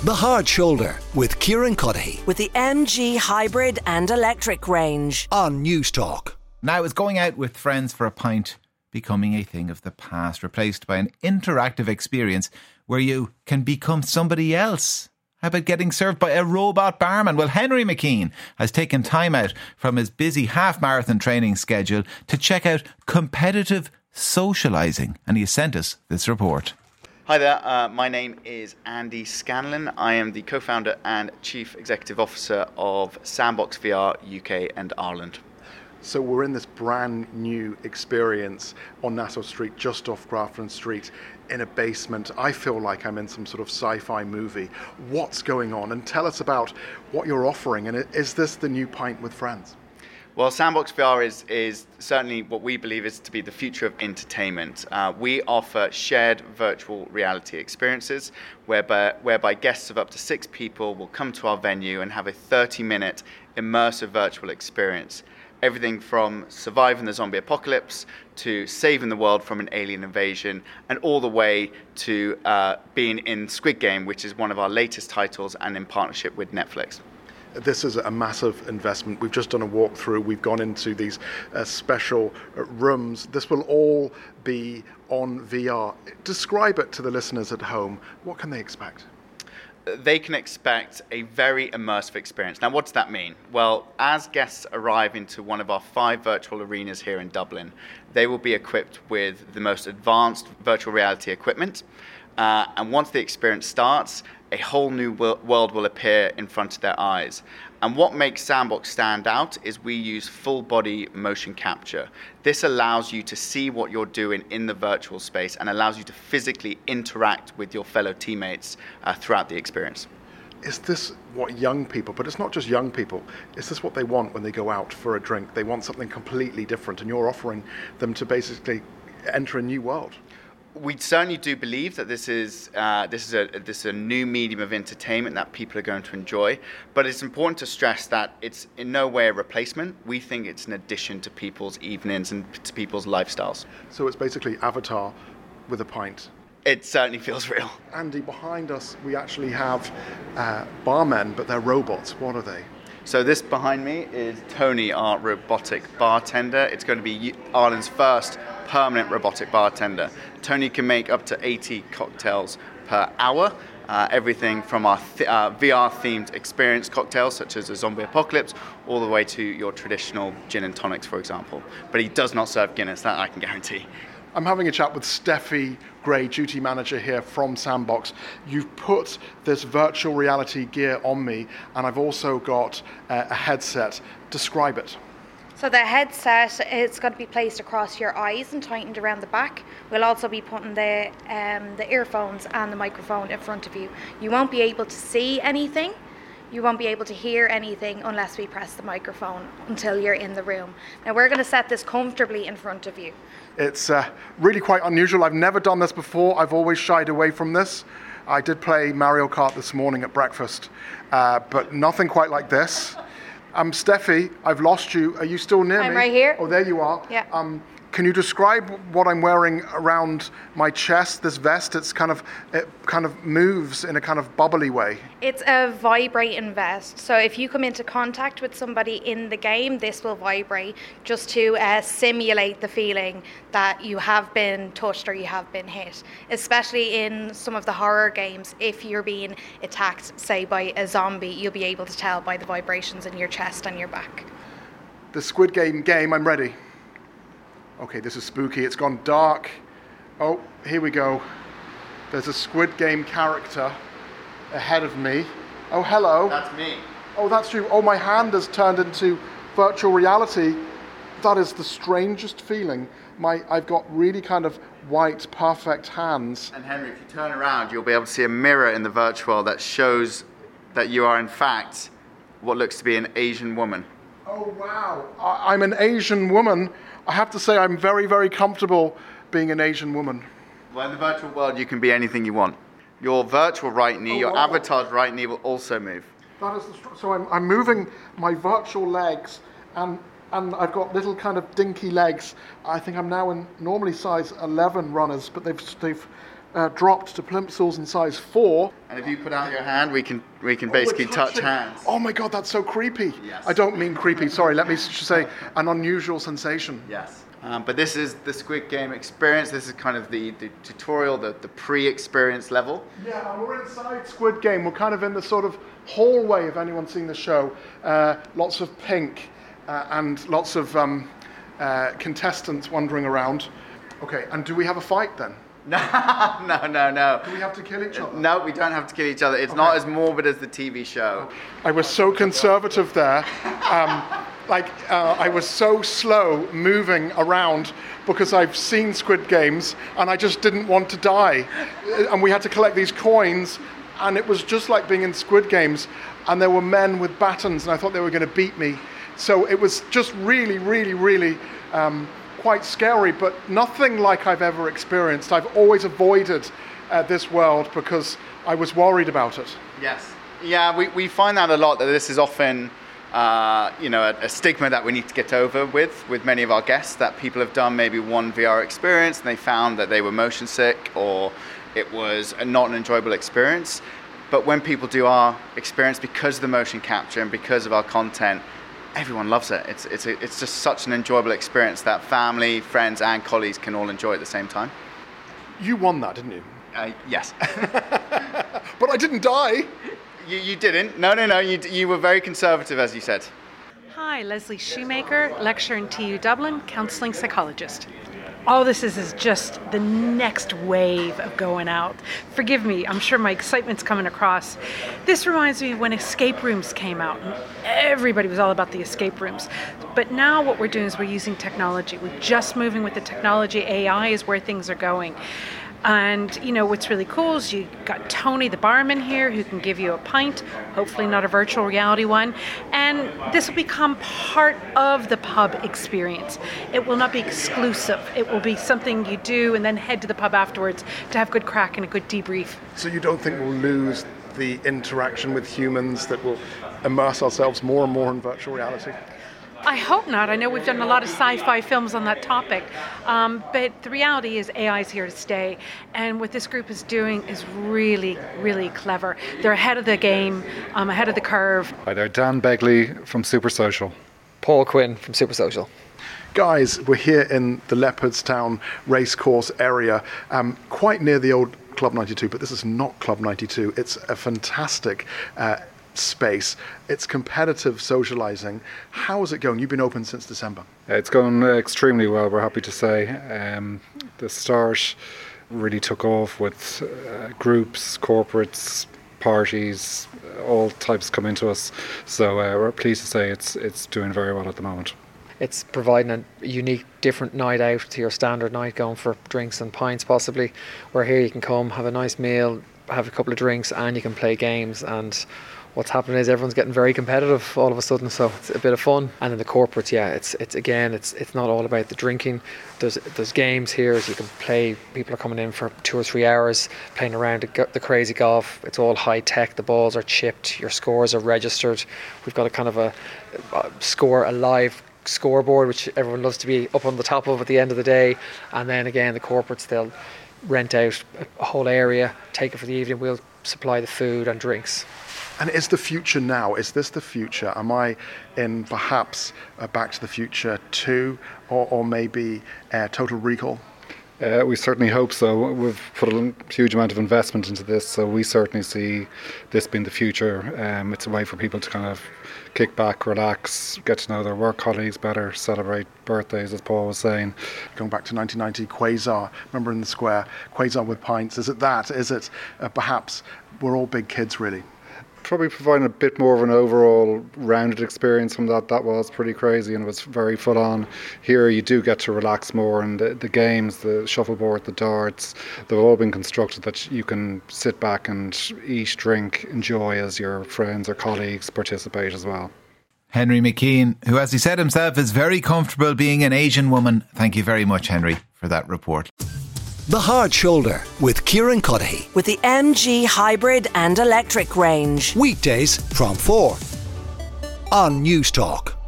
The Hard Shoulder with Kieran Cuddihy with the MG hybrid and electric range on News Talk. Now, is going out with friends for a pint becoming a thing of the past, replaced by an interactive experience where you can become somebody else? How about getting served by a robot barman? Well, Henry McKean has taken time out from his busy half-marathon training schedule to check out competitive socialising, and he has sent us this report. Hi there, my name is Andy Scanlon. I am the co-founder and chief executive officer of Sandbox VR UK and Ireland. So we're in this brand new experience on Nassau Street, just off Grafton Street, in a basement. I feel like I'm in some sort of sci-fi movie. What's going on? And tell us about what you're offering. And is this the new pint with friends? Well, Sandbox VR is certainly what we believe is to be the future of entertainment. We offer shared virtual reality experiences whereby guests of up to 6 people will come to our venue and have a 30-minute immersive virtual experience. Everything from surviving the zombie apocalypse to saving the world from an alien invasion, and all the way to being in Squid Game, which is one of our latest titles and in partnership with Netflix. This is a massive investment. We've just done a walkthrough. We've gone into these special rooms. This will all be on VR. Describe it to the listeners at home. What can they expect? They can expect a very immersive experience. Now, what does that mean? Well, as guests arrive into one of our 5 virtual arenas here in Dublin, they will be equipped with the most advanced virtual reality equipment. And once the experience starts, a whole new world will appear in front of their eyes. And what makes Sandbox stand out is we use full body motion capture. This allows you to see what you're doing in the virtual space and allows you to physically interact with your fellow teammates throughout the experience. Is this what young people, but it's not just young people, is this what they want when they go out for a drink? They want something completely different, and you're offering them to basically enter a new world. We certainly do believe that this is a new medium of entertainment that people are going to enjoy, but it's important to stress that it's in no way a replacement. We think it's an addition to people's evenings and to people's lifestyles. So it's basically Avatar with a pint. It certainly feels real. Andy, behind us we actually have barmen, but they're robots. What are they? So this behind me is Tony, our robotic bartender. It's going to be Ireland's first permanent robotic bartender. Tony can make up to 80 cocktails per hour. Everything from our VR-themed experience cocktails, such as a zombie apocalypse, all the way to your traditional gin and tonics, for example. But he does not serve Guinness, that I can guarantee. I'm having a chat with Steffi Gray, duty manager here from Sandbox. You've put this virtual reality gear on me, and I've also got a headset. Describe it. So the headset is going to be placed across your eyes and tightened around the back. We'll also be putting the earphones and the microphone in front of you. You won't be able to see anything. You won't be able to hear anything unless we press the microphone until you're in the room. Now we're going to set this comfortably in front of you. It's really quite unusual. I've never done this before. I've always shied away from this. I did play Mario Kart this morning at breakfast, but nothing quite like this. Steffi, I've lost you. Are you still near me? I'm right here. Oh, there you are. Yeah. Can you describe what I'm wearing around my chest, this vest? It kind of moves in a kind of bubbly way. It's a vibrating vest. So if you come into contact with somebody in the game, this will vibrate just to simulate the feeling that you have been touched or you have been hit. Especially in some of the horror games, if you're being attacked, say, by a zombie, you'll be able to tell by the vibrations in your chest and your back. The Squid Game, I'm ready. Okay, this is spooky. It's gone dark. Oh, here we go. There's a Squid Game character ahead of me. Oh, hello. That's me. Oh, that's you. Oh, my hand has turned into virtual reality. That is the strangest feeling. I've got really kind of white, perfect hands. And Henry, if you turn around, you'll be able to see a mirror in the virtual that shows that you are, in fact, what looks to be an Asian woman. Oh, wow. I'm an Asian woman. I have to say I'm very, very comfortable being an Asian woman. Well, in the virtual world, you can be anything you want. Your virtual right knee, your avatar's right knee will also move. That is so I'm moving my virtual legs, and I've got little kind of dinky legs. I think I'm now in normally size 11 runners, but they've dropped to plimsolls in size 4. And if you put out your hand, we can basically touch hands. Oh my God, that's so creepy. Yes. I don't mean creepy, sorry, let me say an unusual sensation. Yes. But this is the Squid Game experience. This is kind of the tutorial, the pre-experience level. Yeah, and we're inside Squid Game. We're kind of in the sort of hallway, if anyone's seen the show. Lots of pink and lots of contestants wandering around. Okay, and do we have a fight then? No. Do we have to kill each other? No, we don't have to kill each other. It's not as morbid as the TV show. I was so conservative there. I was so slow moving around because I've seen Squid Games and I just didn't want to die. And we had to collect these coins and it was just like being in Squid Games, and there were men with batons and I thought they were going to beat me. So it was just really, really, really quite scary, but nothing like I've ever experienced. I've always avoided this world because I was worried about it. Yes. Yeah, we find that a lot, that this is often a stigma that we need to get over with many of our guests, that people have done maybe one VR experience and they found that they were motion sick or it was not an enjoyable experience. But when people do our experience, because of the motion capture and because of our content, everyone loves it. It's just such an enjoyable experience that family, friends and colleagues can all enjoy at the same time. You won that, didn't you? Yes. But I didn't die. You didn't. No. You were very conservative, as you said. Hi, Leslie Shoemaker, lecturer in TU Dublin, counselling psychologist. All this is just the next wave of going out. Forgive me, I'm sure my excitement's coming across. This reminds me when escape rooms came out and everybody was all about the escape rooms. But now what we're doing is we're using technology. We're just moving with the technology. AI is where things are going. And, what's really cool is you got Tony, the barman here, who can give you a pint, hopefully not a virtual reality one. And this will become part of the pub experience. It will not be exclusive. It will be something you do and then head to the pub afterwards to have good crack and a good debrief. So you don't think we'll lose the interaction with humans, that we'll immerse ourselves more and more in virtual reality? I hope not. I know we've done a lot of sci-fi films on that topic, but the reality is AI is here to stay, and what this group is doing is really, really clever. They're ahead of the game, ahead of the curve. Hi there, Dan Begley from Super Social. Paul Quinn from Super Social. Guys, we're here in the Leopardstown racecourse area, quite near the old Club 92, but this is not Club 92. It's a fantastic space. It's competitive socializing. How is it going? You've been open since December. It's going extremely well, we're happy to say. The start really took off with groups, corporates, parties, all types come into us. So we're pleased to say it's doing very well at the moment. It's providing a unique, different night out to your standard night, going for drinks and pints possibly. Where here you can come, have a nice meal, have a couple of drinks, and you can play games. And what's happening is everyone's getting very competitive all of a sudden, so it's a bit of fun. And in the corporates, it's not all about the drinking. There's games here, as you can play. People are coming in for 2 or 3 hours playing around the crazy golf. It's all high tech. The balls are chipped, your scores are registered. We've got a kind of a live scoreboard, which everyone loves to be up on the top of at the end of the day. And then again, the corporates, they'll rent out a whole area, take it for the evening. We'll supply the food and drinks. And is the future now? Is this the future? Am I in perhaps Back to the Future 2 or maybe Total Recall? We certainly hope so. We've put a huge amount of investment into this, so we certainly see this being the future. It's a way for people to kind of kick back, relax, get to know their work colleagues better, celebrate birthdays, as Paul was saying. Going back to 1990, Quasar, remember in the square, Quasar with pints. Is it that? Is it perhaps we're all big kids really? Probably providing a bit more of an overall rounded experience from that. That was pretty crazy and it was very full on. Here you do get to relax more, and the games, the shuffleboard, the darts, they've all been constructed that you can sit back and eat, drink, enjoy as your friends or colleagues participate as well. Henry McKean, who, as he said himself, is very comfortable being an Asian woman. Thank you very much, Henry, for that report. The Hard Shoulder with Kieran Cuddihy. With the MG hybrid and electric range. Weekdays from 4 on News Talk.